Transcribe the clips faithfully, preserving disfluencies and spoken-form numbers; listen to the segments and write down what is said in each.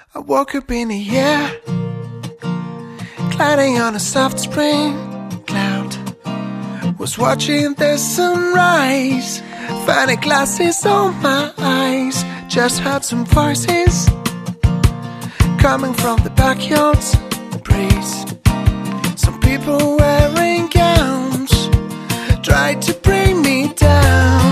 I woke up in the air, gliding on a soft spring cloud. Was watching the sunrise, finding glasses on my eyes. Just heard some voices coming from the backyard's breeze. Some people wearing gowns tried to bring me down.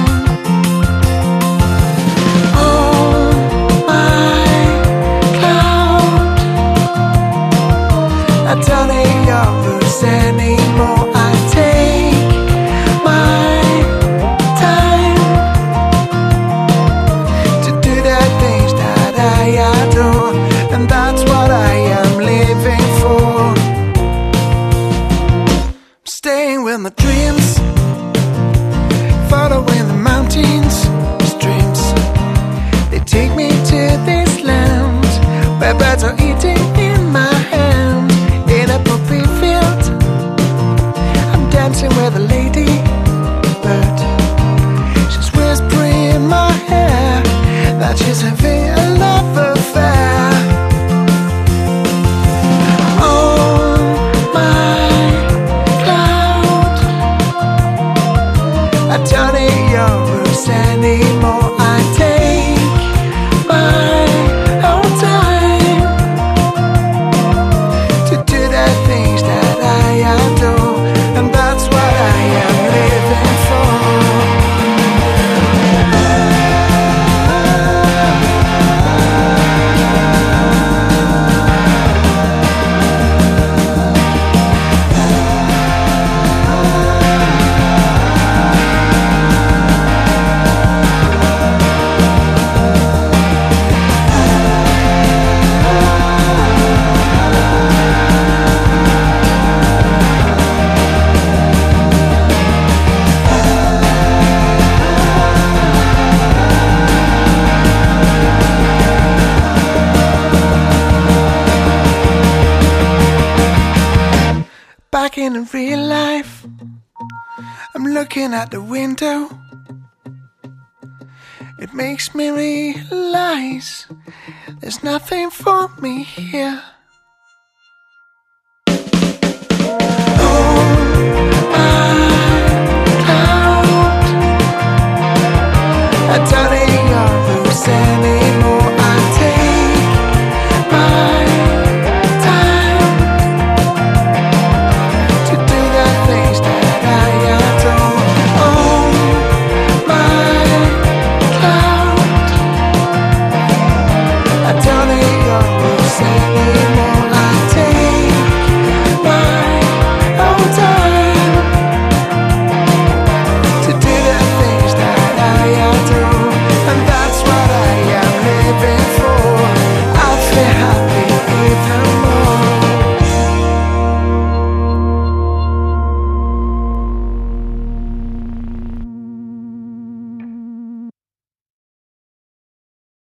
I don't need your rules anymore. I take my time to do the things that I adore, and that's what I am living for. I'm staying with my dreams, following the mountains, streams. They take me to this land where birds are eating in my hand. In a poppy field, I'm dancing with a lady bird. She's whispering in my hair that she's having a love affair. On my cloud, I don't need your rules anymore. I take my own time to do the things that I adore, and that's what I am living for. Back in real life, I'm looking at the window. It makes me realize there's nothing for me here. Oh, my cloud, I don't need your rules anymore. I take my time to do the things that I adore. Oh, my cloud, I don't need your rules anymore.